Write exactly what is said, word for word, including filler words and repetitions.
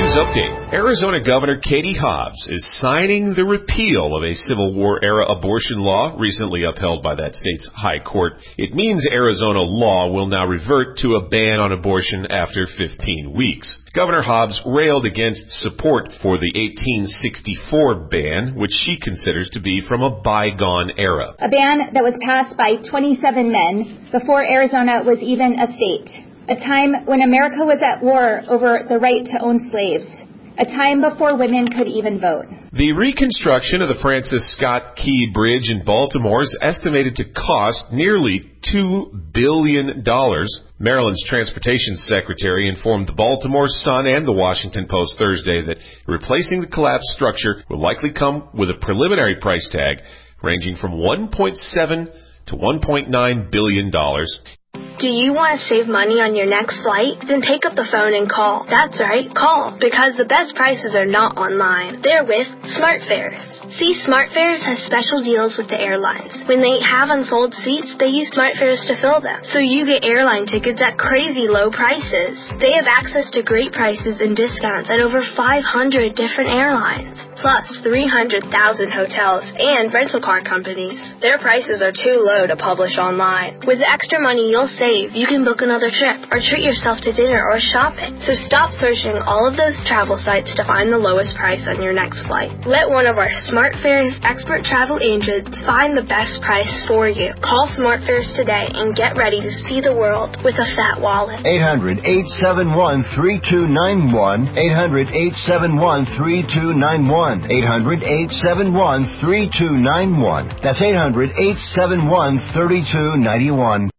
News update. Arizona Governor Katie Hobbs is signing the repeal of a Civil War-era abortion law recently upheld by that state's high court. It means Arizona law will now revert to a ban on abortion after fifteen weeks. Governor Hobbs railed against support for the eighteen sixty-four ban, which she considers to be from a bygone era. A ban that was passed by twenty-seven men before Arizona was even a state. A time when America was at war over the right to own slaves. A time before women could even vote. The reconstruction of the Francis Scott Key Bridge in Baltimore is estimated to cost nearly two billion dollars. Maryland's Transportation Secretary informed the Baltimore Sun and the Washington Post Thursday that replacing the collapsed structure will likely come with a preliminary price tag ranging from one point seven to one point nine billion dollars. Do you want to save money on your next flight? Then pick up the phone and call. That's right, call. Because the best prices are not online. They're with SmartFares. See, SmartFares has special deals with the airlines. When they have unsold seats, they use SmartFares to fill them. So you get airline tickets at crazy low prices. They have access to great prices and discounts at over five hundred different airlines. Plus three hundred thousand hotels and rental car companies. Their prices are too low to publish online. With the extra money you'll save, you can book another trip or treat yourself to dinner or shopping. So stop searching all of those travel sites to find the lowest price on your next flight. Let one of our SmartFares expert travel agents find the best price for you. Call SmartFares today and get ready to see the world with a fat wallet. eight hundred, eight seven one, three two nine one. eight hundred, eight seven one, three two nine one. eight hundred, eight seven one, three two nine one. That's eight hundred, eight seven one, three two nine one.